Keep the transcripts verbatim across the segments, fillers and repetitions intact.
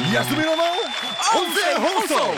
休みのの音声放送。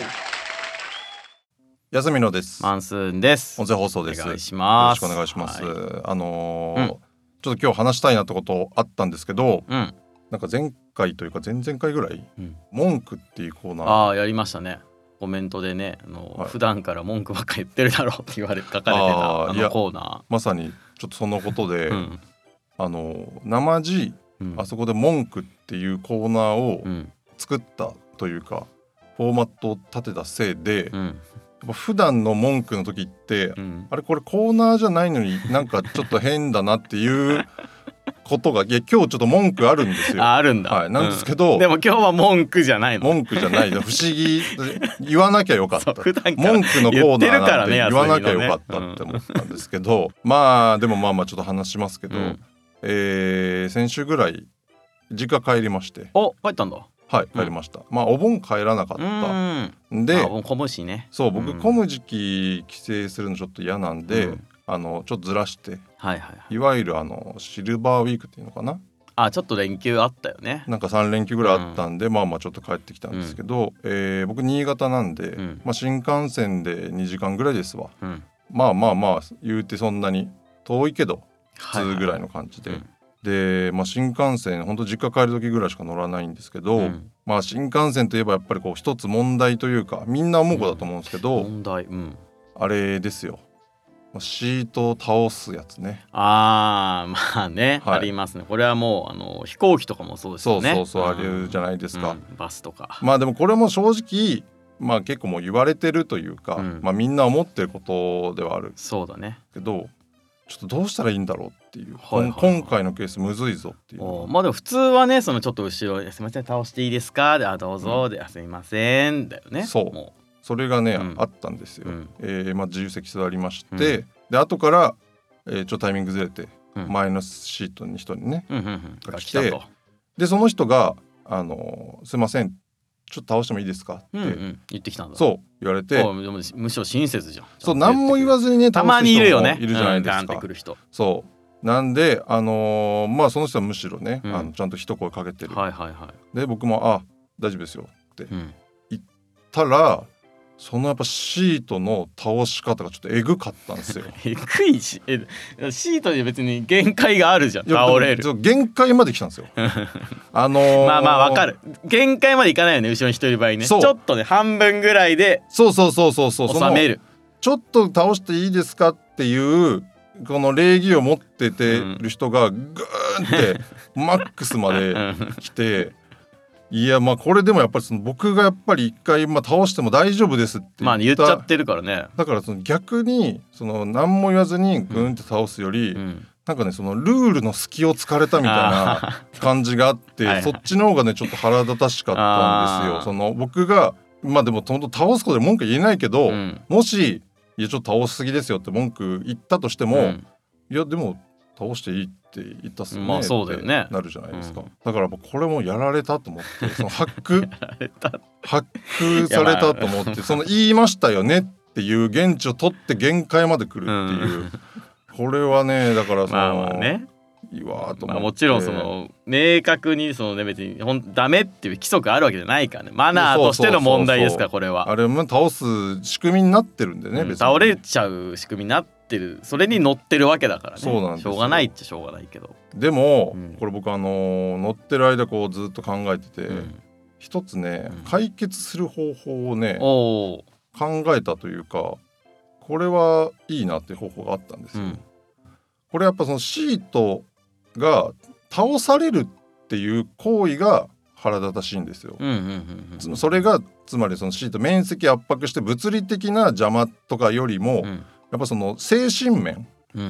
休みのです。 マンスーンです。 音声放送です。 お願いします。 よろしくお願いします。はい、あのーうん、ちょっと今日話したいなってことあったんですけど、うん、なんか前回というか前々回ぐらい、うん、文句っていうコーナーああやりましたね。コメントでね、あの、はい、普段から文句ばっかり言ってるだろうって言われ書かれてた あ, あのコーナー、 まさにちょっとそのことで、うん、あの生地、うん、あそこで文句っていうコーナーを作ったというか、フォーマットを立てたせいで、うん、やっぱ普段の文句の時って、うん、あれこれコーナーじゃないのになんかちょっと変だなっていうことがいや今日ちょっと文句あるんですよ。 あ, あるんだ、 はい、なんですけど、 うん、でも今日は文句じゃないの。 文句じゃない不思議言わなきゃよかった普段から文句のコーナーなんて言わなきゃよかったって思ったんですけど、うん、まあでもまあまあちょっと話しますけど、うん、えー、先週ぐらい実家帰りまして。 お帰ったんだ。 はい帰りました、うん、まあお盆帰らなかったんで、 あお盆混むしね。 そう僕、うん、混む時期帰省するのちょっと嫌なんで、うん、あのちょっとずらして、はいはいはい、いわゆるあのシルバーウィークっていうのかな、 あちょっと連休あったよね。 なんかさん連休ぐらいあったんで、うん、まあまあちょっと帰ってきたんですけど、うん、えー、僕新潟なんで、うん、まあ、新幹線でにじかんぐらいですわ、うん、まあまあまあ言うてそんなに遠いけど普通ぐらいの感じで、はいはい、で、まあ、新幹線ほんと実家帰る時ぐらいしか乗らないんですけど、うん、まあ新幹線といえばやっぱりこう一つ問題というかみんな思うことだと思うんですけど、 うん、問題、うん、あれですよ、シートを倒すやつね。 あーまあね、はい、ありますね。これはもうあの飛行機とかもそうですよね。 そうそうそう、あれじゃないですか、うん、 バスとか。 まあでもこれも正直まあ結構もう言われてるというか、うん、まあみんな思ってることではある。 そうだね。 けどちょっとどうしたらいいんだろうっていう、はいはいはい、今回のケースむずいぞっていう。 まあでも普通はね、そのちょっと後ろですいません倒していいですかで、あどうぞ、うん、で、あすいませんだよね。 そうもうそれがね、うん、あったんですよ、うん、えーまあ、自由席座りまして、うん、で後から、えー、ちょっとタイミングずれて、うん、前のシートに人にね、うんうんうん、が来て、でその人があのすいませんちょっと倒してもいいですかって、うんうん、 言ってきたんだ。 そう言われて、 むしろ親切じゃん。 そう何も言わずにねたまにいるよね、 いるじゃないですか、 うん、ガンってくる人。 そうなんであのー、まあその人はむしろね、うん、あのちゃんと一声かけてる、 はいはいはい、 で僕もあ大丈夫ですよって言ったら、うん、そのやっぱシートの倒し方がちょっとエグかったんですよえぐいしえシートで別に限界があるじゃん。倒れる限界まで来たんですよあのー、 まあまあわかる、限界までいかないよね、後ろに人いる場合ね。ちょっとね半分ぐらいでそうそうそうそうそう収める。 ちょっと倒していいですかっていうこの礼儀を持っててる人がグーンってマックスまで来ていやまあこれでもやっぱりその僕がやっぱり一回まあ倒しても大丈夫ですって言った、 まあ言っちゃってるからね。 だからその逆にその何も言わずにグーンって倒すより、うんうん、なんかねそのルールの隙を突かれたみたいな感じがあってはい、はい、そっちの方がねちょっと腹立たしかったんですよ。その僕がまあでも本当倒すことで文句言えないけど、うん、もしいやちょっと倒しすぎですよって文句言ったとしても、うん、いやでも倒していいって言ったっすね、 まあそうだよね、 ってなるじゃないですか、うん、だからこれもやられたと思ってそのハックハックされたと思ってその言いましたよねっていう言地を取って限界まで来るっていう、うん、これはねだからそのまあまあねいいわと思って、まあ、 もちろんその明確にその、ね、別にほんダメっていう規則あるわけじゃないからね。マナーとしての問題ですからこれは。 あれも倒す仕組みになってるんでね、うん、別に倒れちゃう仕組みになってる、それに乗ってるわけだからね。 そうなんですよ。 しょうがないっちゃしょうがないけど、 でも、うん、これ僕あの乗ってる間こうずっと考えてて、うん、一つね、うん、解決する方法をね考えたというかこれはいいなっていう方法があったんですよ、うん、これやっぱそのシートが倒されるっていう行為が腹立たしいんですよ、うんうんうんうん、それがつまりそのシート面積圧迫して物理的な邪魔とかよりも、うん、やっぱその精神面、うんうんうん、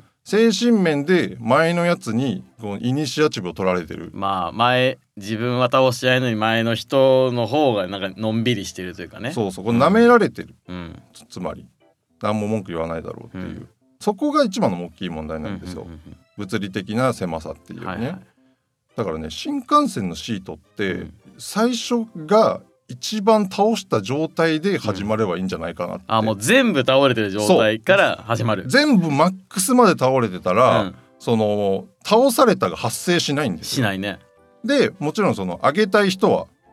精神面で前のやつにこのイニシアチブを取られてる。 まあ前自分は倒し合いのに前の人の方がなんかのんびりしてるというかね。 そうそうこれ舐められてる、うん、つ, つまり何も文句言わないだろうっていう、うん、そこが一番の大きい問題なんですよ、うんうんうんうん、物理的な狭さっていうね、はいはい、だからね新幹線のシートって最初が一番倒した状態で始まればいいんじゃないかなって、うん、 あもう全部倒れてる状態から始まる。 全部マックスまで倒れてたら、うん、その倒されたが発生しないんですよ。 しないね。 でもちろんその上げたい人は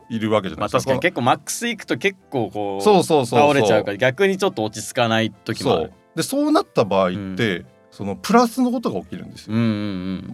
いるわけじゃないですか。 まあ確かに結構マックスいくと結構こうそうそうそうそう倒れちゃうから逆にちょっと落ち着かない時もある。 そうでそうなった場合って、うん、そのプラスのことが起きるんですよ、 うんうんうん、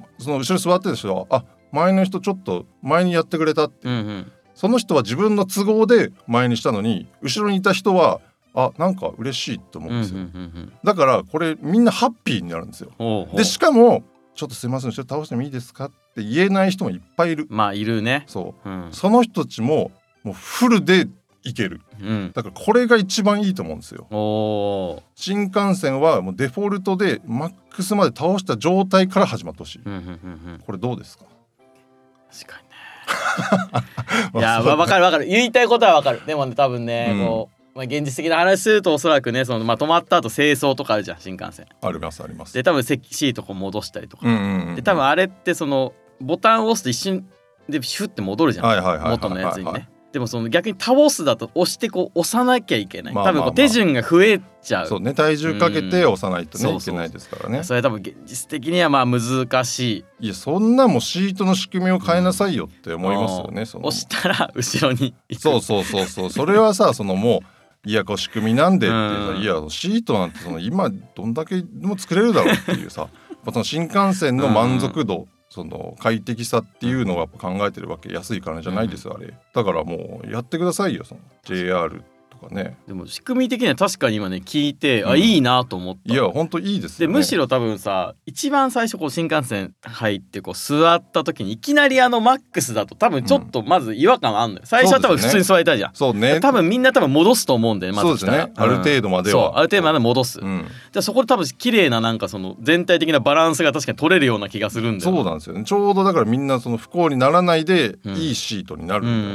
その後ろに座ってる人はあ前の人ちょっと前にやってくれたって、うんうん、その人は自分の都合で前にしたのに後ろにいた人はあなんか嬉しいと思うんですよ、うんうんうんうん、だからこれみんなハッピーになるんですよ。ほうほうでしかもちょっとすいません後ろ倒してもいいですかって言えない人もいっぱいいる。 まあいるね。 そう、うん、 その人たちももうフルでいける、うん、だからこれが一番いいと思うんですよ。お新幹線はもうデフォルトでマックスまで倒した状態から始まってほしい、うんうんうんうん、これどうですか。 確かにねいや分かる分かる言いたいことは分かる。でもね多分ね、うん、こうまあ、現実的な話するとおそらくねその、まあ、止まった後清掃とかあるじゃん新幹線。 ありますあります。 で多分シートこう戻したりとか、うんうんうん、で多分あれってそのボタンを押すと一瞬でシュッて戻るじゃん、はいはいはいはい、元のやつにね。でもその逆に倒すだと押してこう押さなきゃいけない、まあまあまあ、多分こう手順が増えちゃう。 そうね体重かけて押さないとね、うん、いけないですからね。 それ多分現実的にはまあ難しい。いやそんなもシートの仕組みを変えなさいよって思いますよね、うん、その押したら後ろに行く。 そうそうそうそうそれはさそのもういやこう仕組みなんでって、うん、いやシートなんてその今どんだけでも作れるだろうっていうさその新幹線の満足度、うんその快適さっていうのを考えてるわけ。安いからじゃないですよ、うん、あれだからもうやってくださいよその ジェイアール とかね。 でも仕組み的には確かに今ね聞いて、うん、あいいなと思った。 いや本当いいですよね。 でむしろ多分さ一番最初こう新幹線入ってこう座った時にいきなりあのマックスだと多分ちょっとまず違和感あんのよ、うん、最初は多分普通に座りたいじゃん。 そうね。 多分みんな多分戻すと思うんで、ね、まずそうですね、うん、ある程度まではそうある程度まで戻す、うん、じゃあそこで多分綺麗ななんかその全体的なバランスが確かに取れるような気がするんだよ。 そうなんですよね。ちょうどだからみんなその不幸にならないでいいシートになるみたいな、うん、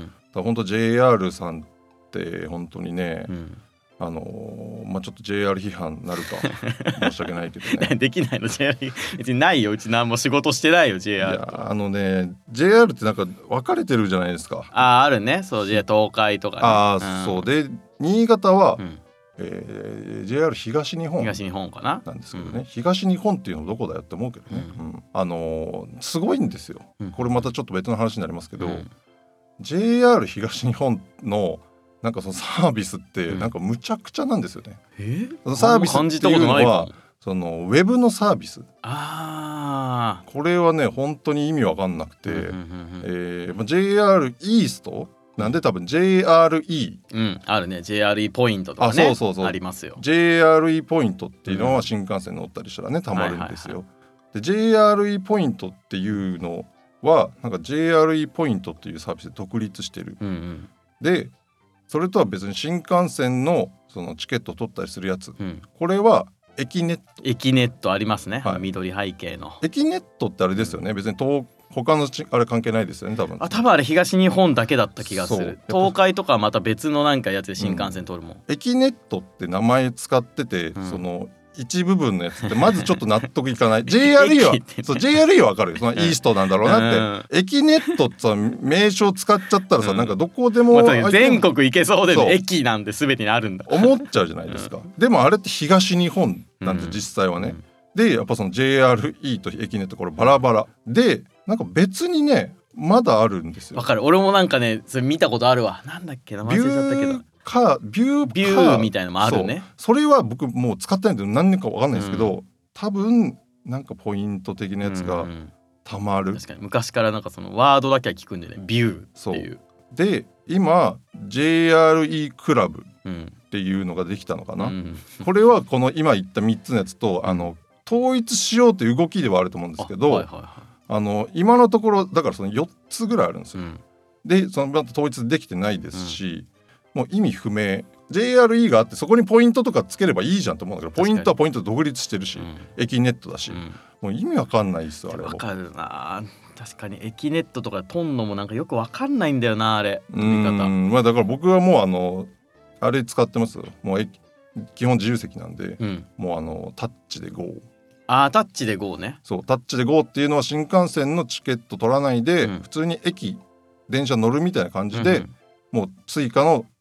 だから本当 ジェイアール さんって本当にね、うん、あのー、まあちょっと ジェイアール 批判になるか申し訳ないけどねできないの ジェイアール 別にないようち何も仕事してないよ ジェイアール。 いやあのね ジェイアール ってなんか分かれてるじゃないですか。 ああるねそう東海とかね。 ああ、うん、そうで新潟は、うんえー、ジェイアール 東日本東日本かななんですけどね、うん、東日本っていうのどこだよって思うけどね、うんうん、あのー、すごいんですよ、うん、これまたちょっと別の話になりますけど、うん、ジェイアール 東日本のなんかそのサービスってなんかむちゃくちゃなんですよね、うん、えー、サービスっていうのはそのウェブのサービス。あこれはね本当に意味わかんなくて、うんうんうんうんえー、ジェイアール イーストなんで多分 ジェイアールイー、 うん、あるね ジェイアールイー ポイントとかね。あ、そうそうそうありますよ。 ジェイアールイー ポイントっていうのは新幹線乗ったりしたらねたまるんですよ、はいはいはい、で ジェイアールイー ポイントっていうのはなんか ジェイアールイー ポイントっていうサービスで独立してる、うんうん、でそれとは別に新幹線のそのチケットを取ったりするやつ、うん、これはエキネットエキネットありますね、はい、緑背景のエキネットってあれですよね、別に東他のちあれ関係ないですよね多分。 あ多分あれ東日本だけだった気がする。東海とかはまた別のなんかやつで新幹線取るもん、うん、 エキネットって名前使ってて、うん、その一部分のやつってまずちょっと納得いかないジェイアールイー はそう ジェイアールイー は分かるよそのイーストなんだろうなって、うん、エキネットってさ名称使っちゃったらさ、うん、なんかどこでも、 まあ、全国行けそうで、ね、駅なんて全てにあるんだ思っちゃうじゃないですか、うん、でもあれって東日本なんて実際はね、うん、でやっぱその ジェイアールイー とエキネットこれバラバラでなんか別にねまだあるんですよ。 わかる俺もなんかねそれ見たことあるわ。なんだっけ名前忘れちゃったけどかビュービューみたいなのもあるね。 そ, それは僕もう使ってないんで何年か分かんないですけど、うん、多分なんかポイント的なやつがたまる、 うんうん、確かに昔からなんかそのワードだけは聞くんでねビューっていう。 で今 ジェイアールイー クラブっていうのができたのかな、うん、これはこの今言ったみっつのやつとあの統一しようという動きではあると思うんですけど、あ、はいはいはい、あの今のところだからそのよっつぐらいあるんですよ、うん、でそのまた統一できてないですし、うん、もう意味不明 ジェイアールイー があってそこにポイントとかつければいいじゃんと思うんだけどポイントはポイントで独立してるし、うん、エキネットだし、うん、もう意味わかんないっすあれは。 わかるな確かにエキネットとかトンのもなんかよくわかんないんだよなあれ読み方。うん、まあ、だから僕はもうあのあれ使ってますもう基本自由席なんで、うん、もうあのタッチで ゴー。 あータッチで ゴー ね。 そうタッチで ゴー っていうのは新幹線のチケット取らないで、うん、普通に駅電車乗るみたいな感じで、うんうん、もう追加の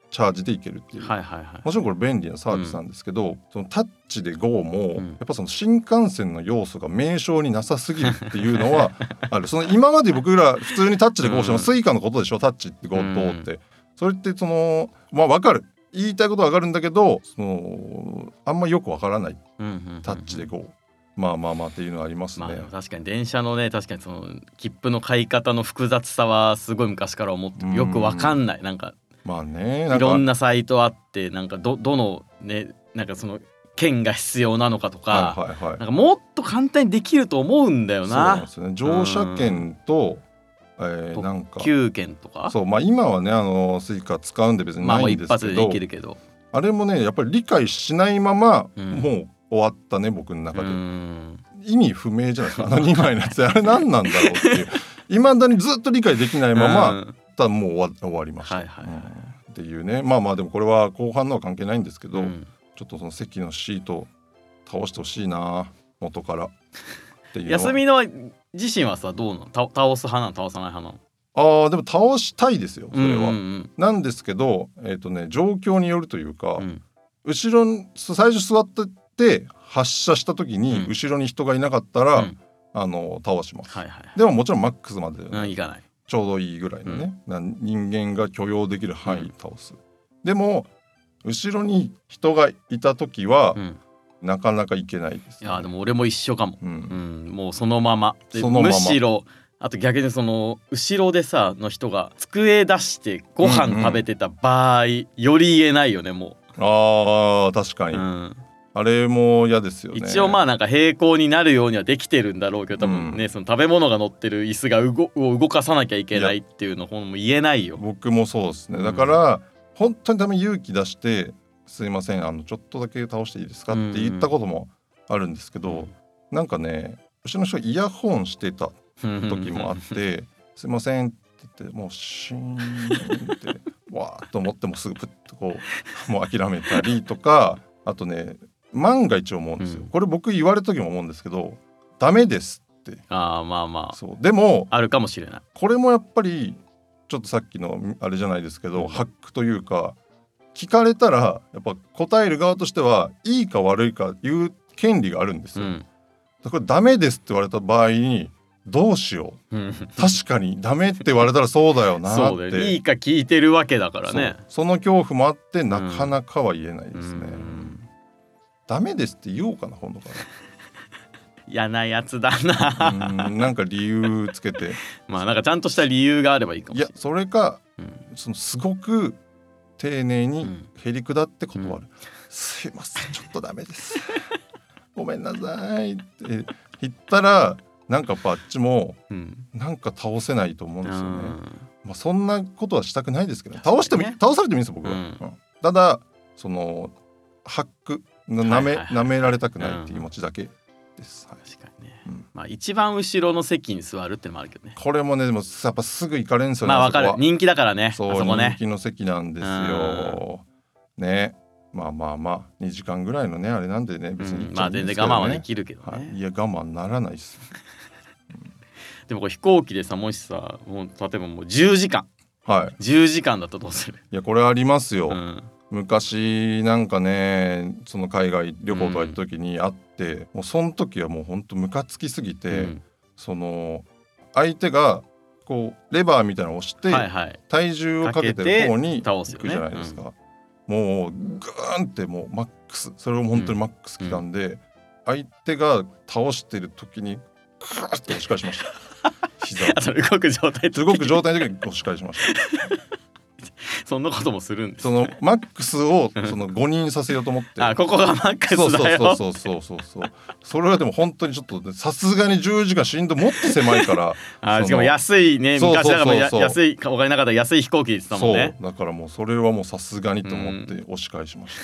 チャージでいけるっていう、はいはいはい、もちろんこれ便利なサービスなんですけど、うん、そのタッチで ゴー も、うん、やっぱその新幹線の要素が名称になさすぎるっていうのはある。その今まで僕ら普通にタッチで ゴー しても、うん、スイカのことでしょタッチって ゴー とって、うん、それってそのまあ分かる言いたいことは分かるんだけどそのあんまよく分からない、うんうんうんうん、タッチで ゴーまあまあまあっていうのはありますね、まあ、 確かに電車のね確かにその切符の買い方の複雑さはすごい昔から思ってよくわかんない、なんかまあねなんかいろんなサイトあってなんか ど, どのねなんかその券が必要なのかとか、はいはいはい、なんかもっと簡単にできると思うんだよな。そうなんですよね。乗車券と、えー、なんか特急券とかそう、まあ、今はねあのスイカ使うんで別にないんですけど、まあ、一発でできるけどあれもねやっぱり理解しないまま、うん、もう終わったね僕の中で。意味不明じゃないですかあのにまいのやつあれ何なんだろうっていういまだにずっと理解できないままただもう終 わ, 終わりました、はいはいはい、うん、っていうね。まあまあでもこれは後半のは関係ないんですけど、うん、ちょっとその席のシート倒してほしいな元からっていうの休みの自身はさどうなの倒す派なの倒さない派なの。 あーでも倒したいですよそれは、うんうんうん、なんですけど、えーとね、状況によるというか、うん、後ろに最初座って発車した時に後ろに人がいなかったら、うん、あの倒します、はいはいはい、でももちろんマックスまで、ね、うん、いかないちょうどいいぐらいのね、うん、人間が許容できる範囲倒す、うん、でも後ろに人がいた時は、うん、なかなかいけないです、 ね、いやでも俺も一緒かも、うんうん、もうそのままでそのままむしろあと逆にその後ろでさの人が机出してご飯食べてた場合、うんうん、より言えないよねもう。 あー確かに、うん、あれも嫌ですよね。 一応まあなんか平行になるようにはできてるんだろうけど多分ね、うん、その食べ物が乗ってる椅子が動を動かさなきゃいけないっていうのも言えないよ。 僕もそうですね。だから、うん、本当にために勇気出してすいませんあのちょっとだけ倒していいですかって言ったこともあるんですけど、うん、なんかね後ろの人イヤホンしてた時もあってすいませんって言ってもうシーンってわーっと思ってもすぐプッとこうもう諦めたりとかあとね万が一思うんですよ、うん、これ僕言われた時も思うんですけどダメですってあーまあまあそうでもあるかもしれない。 これもやっぱりちょっとさっきのあれじゃないですけど、うん、ハックというか聞かれたらやっぱ答える側としてはいいか悪いか言う権利があるんですよ、うん、だからダメですって言われた場合にどうしよう確かにダメって言われたらそうだよなってそうだよいいか聞いてるわけだからね。 そ, その恐怖もあってなかなかは言えないですね、うん、ダメですって言おうかな今度から嫌なやつだなうんなんか理由つけてまあなんかちゃんとした理由があればいいかもしれない。 いやそれか、うん、そのすごく丁寧にへりくだって断る、うん、すいませんちょっとダメですごめんなさいって言ったらなんかバッチもなんか倒せないと思うんですよね、うんまあ、そんなことはしたくないですけど倒しても、ね、倒されてもいいんですよ僕は、うんうん、ただそのハックなめ、はいはいはい、舐められたくないっていう気持ちだけです、 うんはい、確かにね、うんまあ、一番後ろの席に座るってのもあるけどね。 これもねでもやっぱすぐ行かれるんですよね。 まあわかる人気だからね。 そうあそこね人気の席なんですよ、うん、ねまあまあまあにじかんぐらいのねあれなんでね別に、ねうん、 まあ全然我慢はできるけどね、はい、 いや我慢ならないですでもこれ飛行機でさもしさもう例えばもうじゅうじかん、はい、じゅうじかんだったらどうする。 いやこれありますよ、うん、昔なんかねその海外旅行とか行った時にあって、うん、もうその時はもうほんとムカつきすぎて、うん、その相手がこうレバーみたいなのを押して、はいはい、体重をかけてる方に行くじゃないですか、ねうん、もうグーンってもうマックスそれを本当にマックス来たんで、うん、相手が倒してる時にクーッて押し返しました膝を動く状態動く状態の時に押し返しましたそんなこともするんです、 ね、そのマックスをそのごにんさせようと思ってあここがマックスだよそうそうそうそうそうそうそれはでも本当にちょっとさすがにじゅうじかんしんどもっと狭いからあしかも安いね昔だから安いお金なかったら安い飛行機で言ってたもんね。 そうだからもうそれはもうさすがにと思って押し返しました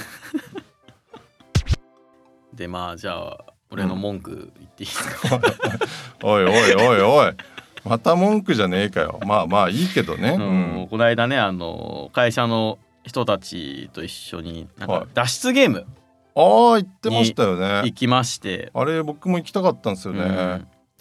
でまあじゃあ俺の文句言っていいですか、うん、 おいおいおいおいまた文句じゃねえかよ。まあまあいいけどね、 うんうん、この間ねあの会社の人たちと一緒になんか脱出ゲーム、 はい、ああ言ってましたよね。 行きましてあれ僕も行きたかったんですよね、うん、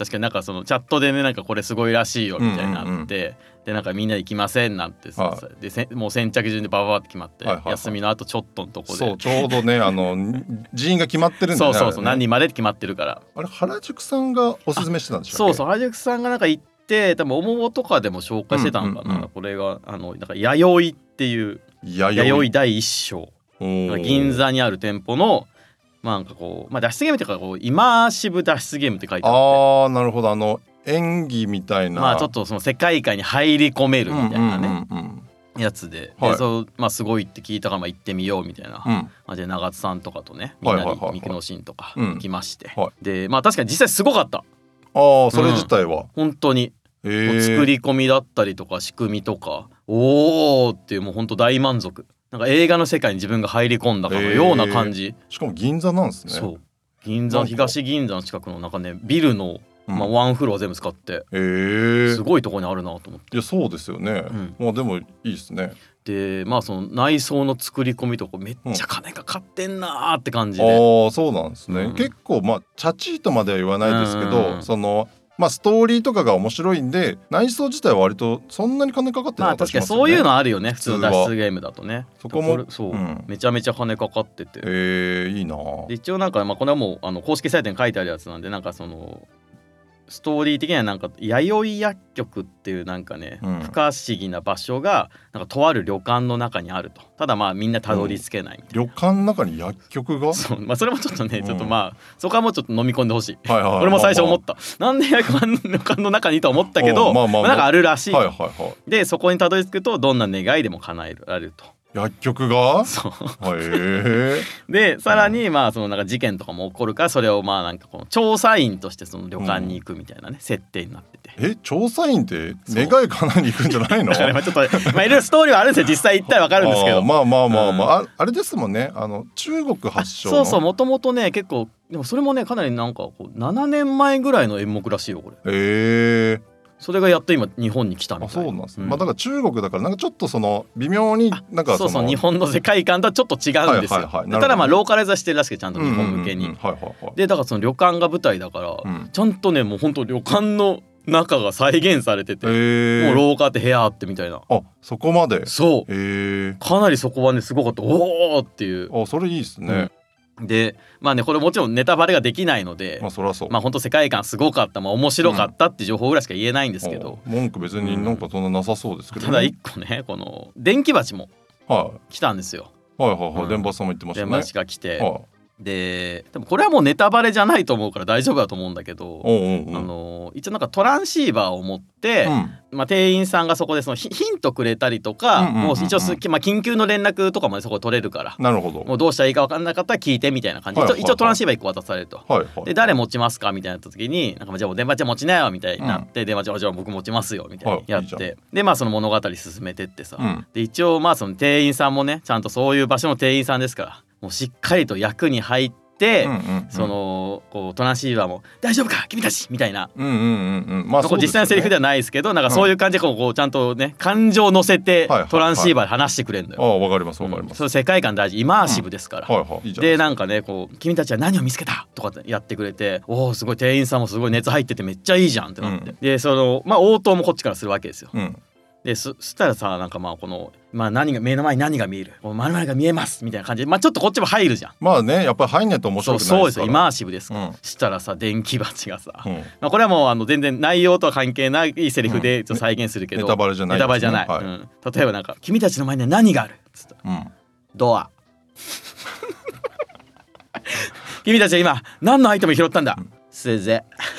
確かになんかそのチャットでねなんかこれすごいらしいよみたいなのあって、うんうんうん、でなんかみんなで行きませんなんてさ、はい、でもう先着順でバババって決まって、はいはいはい、休みの後ちょっとのとこでそうちょうどねあの人員が決まってるんだよねそうそうそう、ね、何人までって決まってるからあれ原宿さんがおすすめしてたんでしょそうそう原宿さんがなんか行って多分おももとかでも紹介してたのかな、うんうんうん、これがあのなんか弥生っていう弥生第一章銀座にある店舗のまあなんかこう、まあ、脱出ゲームというかこうイマーシブ脱出ゲームって書いてあってああなるほどあの演技みたいなまあちょっとその世界観に入り込めるみたいなね、うんうんうんうん、やつで、はい、でそうまあすごいって聞いたからまあ行ってみようみたいな、うん、まあ、で長津さんとかとねみんなにミクノシンとか行きまして、はいはいはい、でまあ確かに実際すごかった。 ああそれ自体は、うん、 本当に作り込みだったりとか仕組みとかおーっていうもう本当大満足なんか映画の世界に自分が入り込んだかのような感じ、 しかも銀座なんですね。 そう銀座東銀座の近くの中ねビルの、まあ、ワンフロア全部使って、うん、すごいとこにあるなと思って。 いやそうですよね、うん、まあでもいいですね。 でまあその内装の作り込みとかめっちゃ金かかってんなーって感じで、 うん、ああそうなんですね、うん、結構まあチャチーとまでは言わないですけど、うん、そのまあストーリーとかが面白いんで内装自体は割とそんなに金かかってない、ね、 まあ確かにそういうのあるよね普通の脱出ゲームだとね。 そこもそう、うん、めちゃめちゃ金かかっててえー、いいなで一応なんか、まあ、これはもうあの公式サイトに書いてあるやつなんでなんかそのストーリー的にはなんか弥生薬局っていうなんかね、うん、不可思議な場所がなんかとある旅館の中にあると。ただまあみんなたどり着けないみたいな、 うん、旅館の中に薬局がそう、まあ、それもちょっとね、うん、ちょっとまあそこはもうちょっと飲み込んでほしい、はいはいはい、俺も最初思った、まあまあ、なんで薬館の旅館の中にと思ったけど、まあまあまあ、なんかあるらしい、はいはいはい、でそこにたどり着くとどんな願いでも叶えられると。 薬局がそうへでさらにまあそのなんか事件とかも起こるからそれをまあなんかこの調査員としてその旅館に行くみたいなね、うん、設定になっててえ調査員って願い叶えに行くんじゃないのだからまあちょっとまあいろいろストーリーはあるんですよ実際行ったら分かるんですけどあまあまあまあまあ、うん、あ, あれですもんねあの中国発祥のそうそうもともとね結構でもそれもねかなりなんかこうななねんまえぐらいの演目らしいよこれ。 へえそれがやっと今日本に来たみたいな。 あそうなんですね、うんまあ、だから中国だからなんかちょっとその微妙になんかそうそう日本の世界観とはちょっと違うんですよ、はいはいはい、ただまあローカライズしてるらしくてちゃんと日本向けにでだからその旅館が舞台だから、うん、ちゃんとねもう本当旅館の中が再現されてて、もう廊下って部屋あってみたいな。 あそこまでそう、かなりそこはねすごかった。おーっていう。 あそれいいですね、 うん、でまあねこれもちろんネタバレができないのでまあそりゃそうまあ本当世界観すごかった、まあ、面白かったって情報ぐらいしか言えないんですけど、 うん、文句別になんかそんななさそうですけど、ねうん、ただ一個ねこの電気鉢も来たんですよ、 はい、はいはいはい、うん、電波さんも言ってましたね。 電波が来て、はいで, でもこれはもうネタバレじゃないと思うから大丈夫だと思うんだけど、うんうんうん、あの一応なんかトランシーバーを持って、うんまあ、店員さんがそこでそのヒントくれたりとか、うんうんうんうん、もう一応、まあ、緊急の連絡とかまでそこ取れるからなるほどもうどうしたらいいか分かんなかったら聞いてみたいな感じで、はいはいはい、一応トランシーバーいっこ渡されると、はいはい、で誰持ちますかみたいな時になんかじゃあ電話ちゃん持ちなよみたいになって、うん、電話ちゃんじゃあ僕持ちますよみたいにやって、はい、いいでまあその物語進めてってさ、うん、で一応まあその店員さんもねちゃんとそういう場所の店員さんですからもうしっかりと役に入ってで、うんうんうん、そのこうトランシーバーも大丈夫か君たちみたいな、うんうんうんうんまあそうですよね、実際のセリフではないですけどなんかそういう感じでこうこうちゃんとね感情を乗せてトランシーバーで話してくれるのよ、はいはいはい、 あわかりますわかります、うん、 その世界観大事イマーシブですから、うんはいはい、いいでなんかねこう君たちは何を見つけたとかやってくれておーすごい店員さんもすごい熱入っててめっちゃいいじゃんってなって、うん、でそのまあ応答もこっちからするわけですよ、うんで そ, そしたらさなんかまあこの、まあ、何が目の前に何が見える〇〇が見えますみたいな感じで、まあ、ちょっとこっちも入るじゃん。 まあねやっぱり入んないと面白くないですから。 そうそうですよイマーシブですから、うん、したらさ電気鉢がさ、うんまあ、これはもうあの全然内容とは関係ないセリフでちょっと再現するけど、うん、 ネタバレじゃないですね。 ネタバレじゃない、はいうん、例えばなんか君たちの前には何があるっつった、うん、ドア君たちは今何のアイテム拾ったんだ、うん、鈴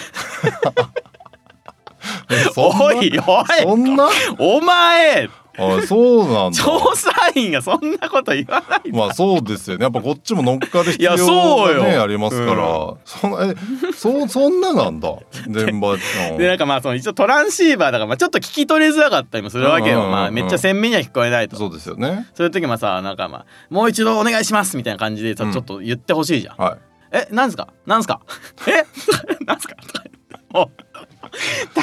おいおいそんなお前あそうなんだ調査員がそんなこと言わないまあそうですよねやっぱこっちも乗っかる必要がねありますから、うん、そ, え そ, そんななんだ電波でなんかまあその一応トランシーバーだからまあちょっと聞き取りづらかったりもするわけよ、うんうんうん、まあめっちゃ鮮明には聞こえないと。 そうですよね。 そういう時もさなんかまあもう一度お願いしますみたいな感じでさ、うん、ちょっと言ってほしいじゃん、はい、えなんすかなんすかえなんすかもう頼む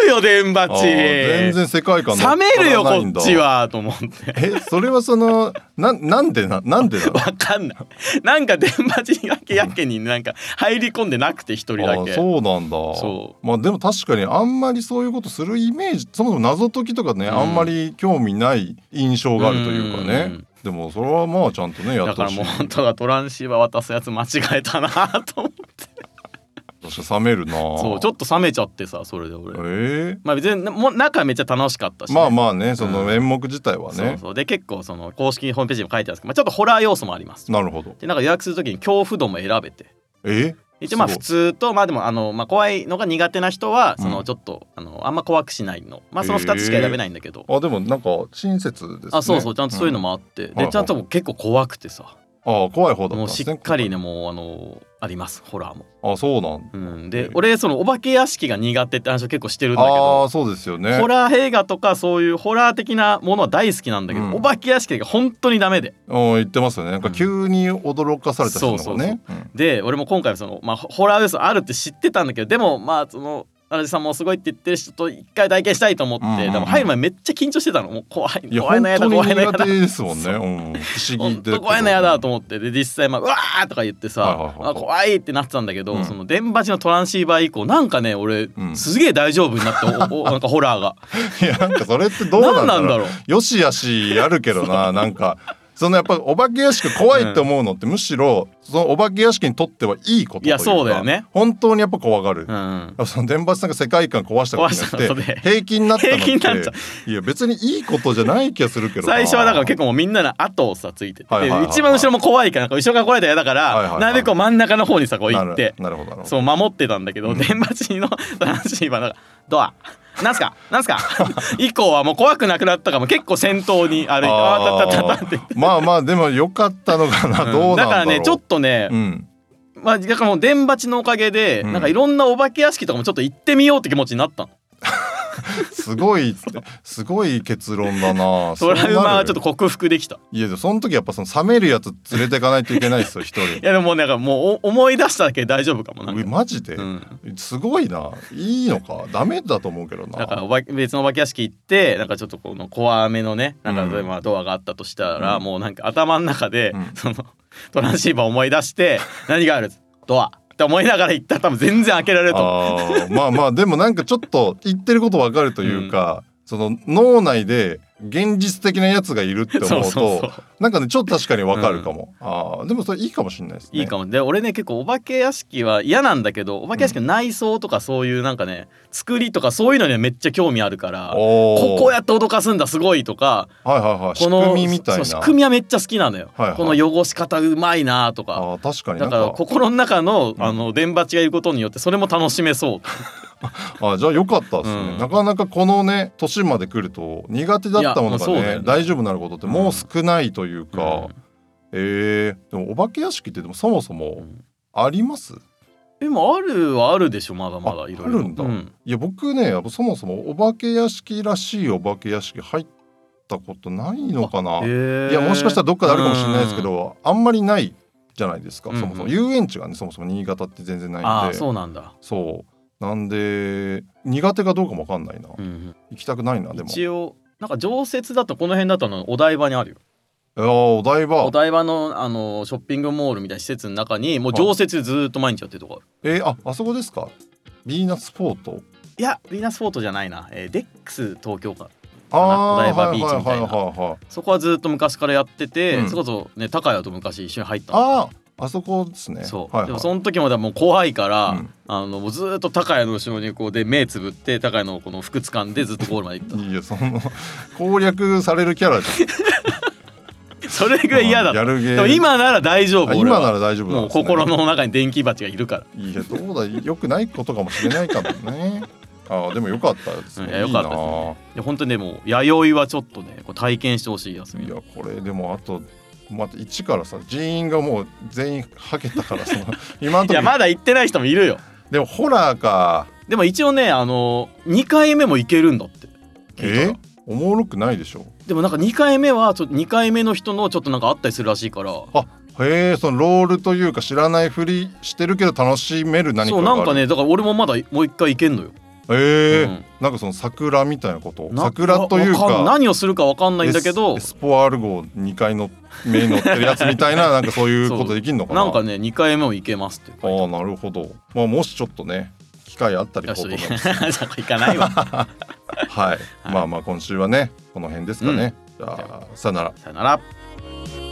よ電鉢。 全然世界観冷めるよこっちはと思って。 えそれはそのななんでななんでなのわかんない。なんか電鉢がけやけになんか入り込んでなくて一人だけ。 あそうなんだ。そうまあでも確かにあんまりそういうことするイメージ、そもそも謎解きとかね、うん、あんまり興味ない印象があるというかね、うん、でもそれはまあちゃんとねやってほしい。 だからもう本当はトランシーバー渡すやつ間違えたなと思って冷めるな。 そうちょっと冷めちゃってさ、それで俺、えー、 まあ別にも中めっちゃ楽しかったし、ね、 まあまあね、その演目自体はね、うん、 そうそうで結構その公式ホームページにも書いてあるんですけど、まあ、ちょっとホラー要素もあります。 なるほど。 でなんか予約するときに恐怖度も選べて、 え一応まあ普通とまあでもあの、まあ、怖いのが苦手な人はそのちょっと、うん、あのあんま怖くしないの、まあそのふたつしか選べないんだけど、 えー、あでもなんか親切ですね。 あそうそうちゃんとそういうのもあって、うん、でちゃんと結構怖くてさ、 あ怖い方だったんもうですね。 しっかりねもうあのありますホラーも。 あそうなん、 うん、で俺そのお化け屋敷が苦手って話を結構してるんだけど、 あそうですよね。 ホラー映画とかそういうホラー的なものは大好きなんだけど、うん、お化け屋敷が本当にダメで、 あ言ってますよね。なんか急に驚かされた人がね。 で俺も今回その、まあ、ホラー要素あるって知ってたんだけど、でもまあその荒地さんもすごいって言ってる人と一回体験したいと思って、うんうんうん、でも入る前めっちゃ緊張してたの。もう怖い怖いのやだ怖いのやだですもんね、うん、不思議で怖いのやだと思って、で実際まあうわーとか言ってさ、はいはいはいはい、あ怖いってなってたんだけど、うん、その電鉢のトランシーバー以降なんかね俺、うん、すげえ大丈夫になっておおなんかホラーがいやなんかそれってどうなんだろう。なんだろうよしあしあるけどななんかそのやっぱお化け屋敷怖いって思うのって、うん、むしろそのお化け屋敷にとってはいいことというか、いやそうだよね、 本当にやっぱ怖がる、 うんうん、 その電鉢さんが世界観壊したことによって平気になったのっていや別にいいことじゃない気がするけどな。 最初はだから結構もうみんなの後をさついてて、はいはいはいはい、一番後ろも怖いから後ろから来られたら嫌だから、はいはいはい、なるべく真ん中の方にさこう行ってなるほどなるほどそう守ってたんだけど、うん、電鉢のトランシーバーのドアなんすかなんすか以降はもう怖くなくなったからも結構先頭に歩いてあたたたたってまあまあでも良かったのかな、うん、どうなんだろう。 だからねちょっとね、うんまあ、だからもう電鉢のおかげで、うん、なんかいろんなお化け屋敷とかもちょっと行ってみようって気持ちになったのすごいすごい結論だな。 トラウマはちょっと克服できた。 いやでもその時やっぱその冷めるやつ連れていかないといけないですよ一人。 いやでもなんかもう思い出しただけで大丈夫かもな。 マジで、うん、すごいな。いいのかダメだと思うけどな。 だからおば別のお化け屋敷行ってなんかちょっとこの怖めのねなんか例えばドアがあったとしたら、うん、もうなんか頭の中で、うん、そのトランシーバー思い出して何があるドアって思いながら行ったら多分全然開けられると思う。 あまあまあでもなんかちょっと言ってること分かるというか、うん、その脳内で現実的なやつがいるって思うとそうそうそうなんかねちょっと確かに分かるかも、うん、あでもそれいいかもしれないですね。 いいかも。で俺ね結構お化け屋敷は嫌なんだけどお化け屋敷の内装とかそういうなんかね作りとかそういうのにはめっちゃ興味あるからここやって脅かすんだすごいとか、 はいはいはい、この仕組みみたいな仕組みはめっちゃ好きなのよ、はいはい、この汚し方うまいなとか。 あ確かにだから心の中の、うん、あの電鉢がいることによってそれも楽しめそうあじゃあよかったですね、うん、なかなかこのね年まで来ると苦手だったものが ね, ね大丈夫になることってもう少ないというか、うん、えー、でもお化け屋敷ってでもそもそもあります？ でもあるはあるでしょまだまだいろいろあるんだ、うん、いや僕ねそもそもお化け屋敷らしいお化け屋敷入ったことないのかな。いやもしかしたらどっかであるかもしれないですけど、うん、あんまりないじゃないですか、うんうん、そもそも遊園地がねそもそも新潟って全然ないんで。 あそうなんだ。 そうなんで苦手かどうかも分かんないな、うんうん、行きたくないな。でも一応なんか常設だとこの辺だとのお台場にあるよ。 いやお台場お台場 の, あのショッピングモールみたいな施設の中にもう常設でずっと毎日やってるとこある。 えー、ああそこですか。ヴィーナスフォート。 いやヴィーナスフォートじゃないな、えー、デックス東京かあお台場ビーチみたいな、 はいはいはいはい、 そこはずっと昔からやってて、うん、それこそね高谷と昔一緒に入ったの。 ああそこですね。 そう、 はいはい、 でもその時までもう怖いから、うん、あのもうずっと高谷の後ろにこうで目つぶって高谷のこの服掴んでずっとゴールまで行った。 いやその攻略されるキャラじゃんそれぐらい嫌だった。でも今なら大丈夫。 今なら大丈夫なんですね。 もう心の中に電気鉢がいるから。 いやどうだ良くないことかもしれないかもねあでも良かったですね。 いや良かったですね。いや本当にでも弥生はちょっとねこう体験してほしい休み。 いやこれでもあとまた一からさ人員がもう全員はけたからさ今のところいやまだ行ってない人もいるよ。 でもホラーか。 でも一応ねあのにかいめも行けるんだって。 えー、おもろくないでしょ。 でもなんかにかいめはちょっとにかいめの人のちょっとなんかあったりするらしいから。 あへえそのロールというか知らないふりしてるけど楽しめる何かがある。 そうなんかねだから俺もまだもう一回行けんのよ。 えーうん、なんかその桜みたいなこと、桜というか何をするか分かんないんだけど、 エス, エスポアル号にかいの目に乗ってるやつみたいななんかそういうことできるのかな。 なんかねにかいめも行けますってああなるほど、まあ、もしちょっとね機会あったり行かないわはい、はい、まあまあ今週はねこの辺ですかね、うん、じゃあさよならさよなら。